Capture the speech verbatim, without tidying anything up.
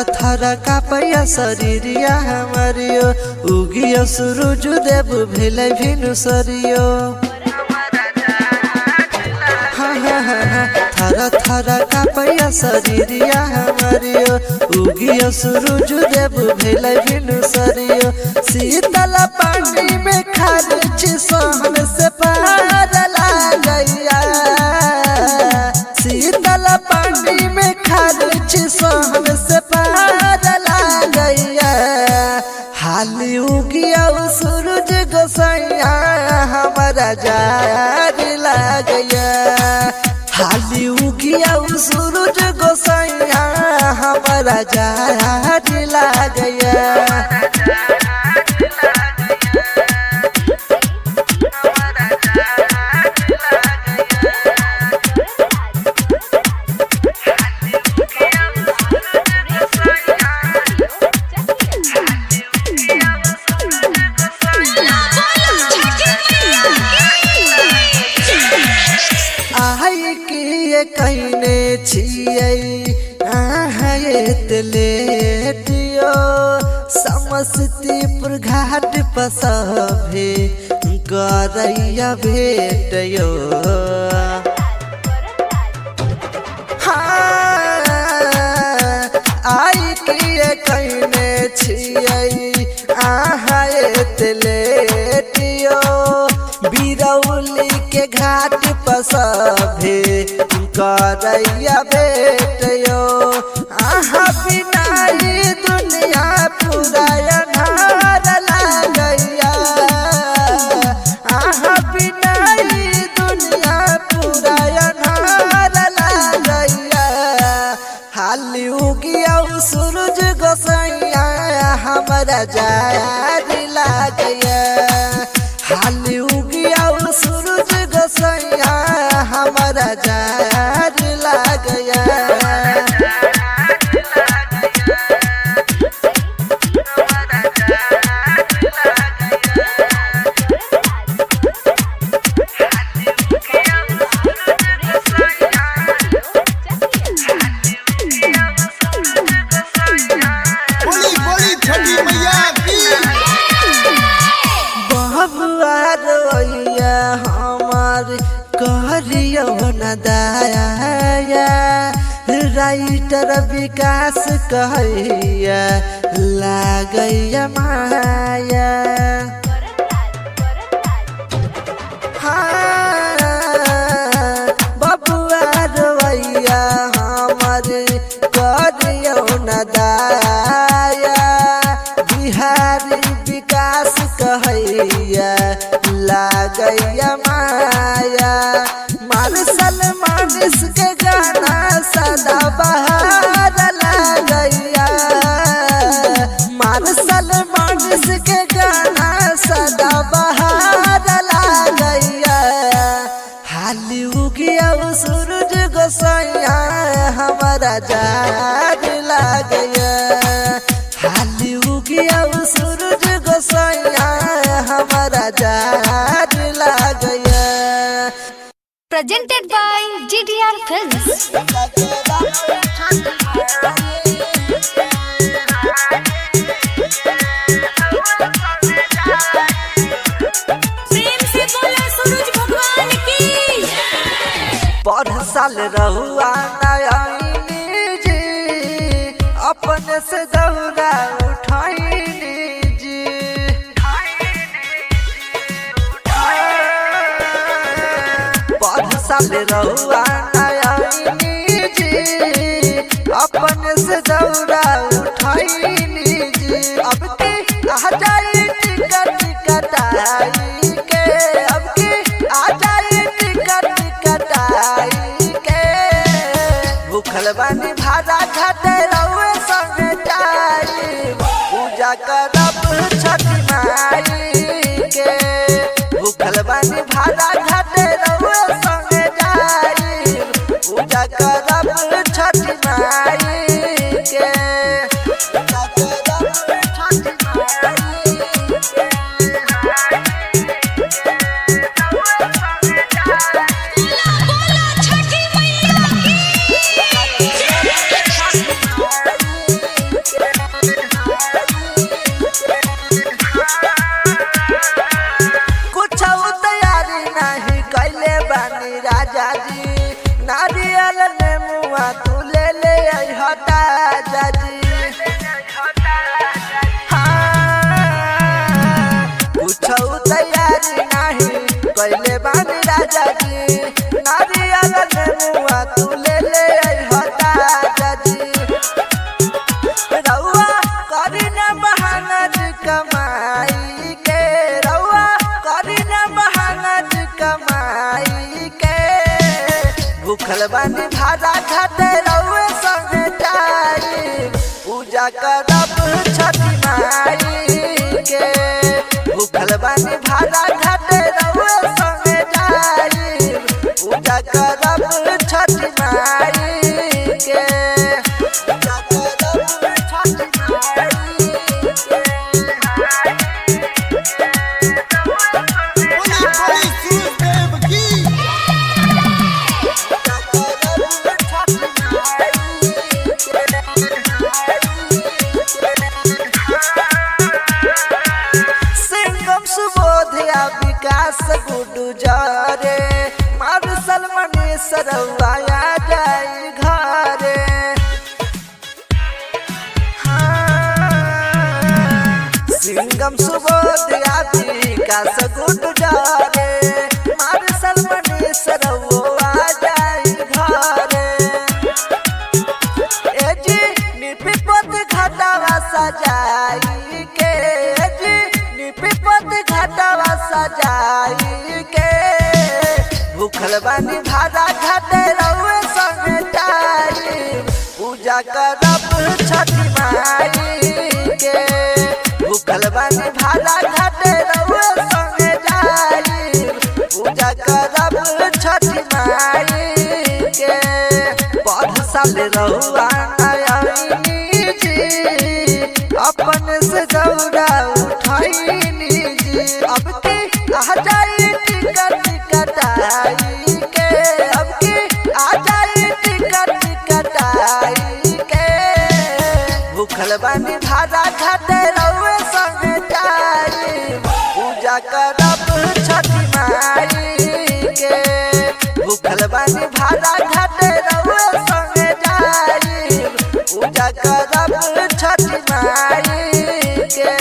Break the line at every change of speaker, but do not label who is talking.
थर कापैया शरीरिया हमारियो उगियो सूरज देव भेलै भिनु सरियो थर थर कापैया शरीरिया हमारियो उगियो सूरज देव भेलै भिनु सरियो शीतल पानी में खाद छी सोहन से पार लागैया शीतल पानी में खाद छी सोहन से पार लागैया हाली उगिया सूरज गोसैया हमारा जारी लागैया हाली उगिया सूरज गोसैया हमारा जारी लागैया कहने छियै आहत लेटियो समस्तीपुर घाट पर सभे करैया भेटयो हाँ आई किए कहने छियै आहत लेटियो बिरौली के घाट पर सभे करैया बेटयो आहा बिना दुनिया पूरा अन्हार लागैया आहा बिना दुनिया पूरा अन्हार लागैया हाली उगिया सूरज गोसैया हमारा जारी लागैया हाली उगिया सूरज गोसैया हमारा जारी लागैया
बोली बोली छठी मैया की
बबुआ रोइया हमार कहरियो न दाया राइटर विकास कहैया लागैया माया हाँ बबुआ रोइया हमार कहरियो न दाया बिहारी विकास कहैया लागैया माया मानसल मानिस के गाना सदा बहार लागैया मानसल मानिस के गाना सदा बहार लागैया हाली उगिया सूरज गोसैया हमारा जारी लागैया हाली उगिया सूरज गोसैया हमारा जारी लागैया
Presented by G D R Films. प्रेम से बोला सूरज भगवान की
पर साल रहुआ नयनी जी अपने से दौड़ा उठाइनी जी पर साल रहुआ नयनी जी अपने से दौड़ा उठाइनी जी अब की आ जाए टिकट कटाई के अब की आ जाए टिकट कटाई के भूखल बानी भाड़ा घाटे रहुए संगे जाई पूजा करब छठी माई के भूखल बानी भाड़ा घाटे रहुए संगे जाई पूजा करब छठी माई के पूजा करब छठी माई के
बोला छठी मैया की
नारियल नेमुआ तू ले ले आई हटा जाजी पूछो तैयारी नहीं कैले बानी राजा जी नारियल नेमुआ तू ले ले आई हटा जाजी रउआ करी न बहाना जी कमाई के रउआ करी न बहाना जी कमाई के भूखल बानी भाड़ा खाते रउए संगे जाई पूजा करब छठी माई के भूखल बानी भाड़ा खाते रउए संगे जाई पूजा करब छठी माई के पूजा करब छठी माई
बोली बोली सूरजदेव की
सिंगम सुबोधिया विकास गुडू जरे मार्शल मनीष रउआ जाई घरे सिंगम सुबोधिया विकास गुडू जरे मार्शल मनीष रउआ जाई घरे ए जी निपिपत घाटावा सजाई के ए जी निपिपत घाटावा सजाई के भूखल बानी भाड़ा घाटे रउए संगे जाई पूजा करब छठी माई के भूखल बानी भाड़ा घाटे रउए संगे जाई पूजा करब छठी माई के पढ़ साल रहुआ आईनी जी अपन से दौड़ा उठाईनी जी अब की आ जाई टिकट कटाई के अब की आ जाई टिकट कटाई के भूखल बानी भाड़ा घाटे रउए संगे जाई पूजा करब छठी माई के भूखल बानी भाड़ा घाटे रउए संगे जाई पूजा करब छठी माई के।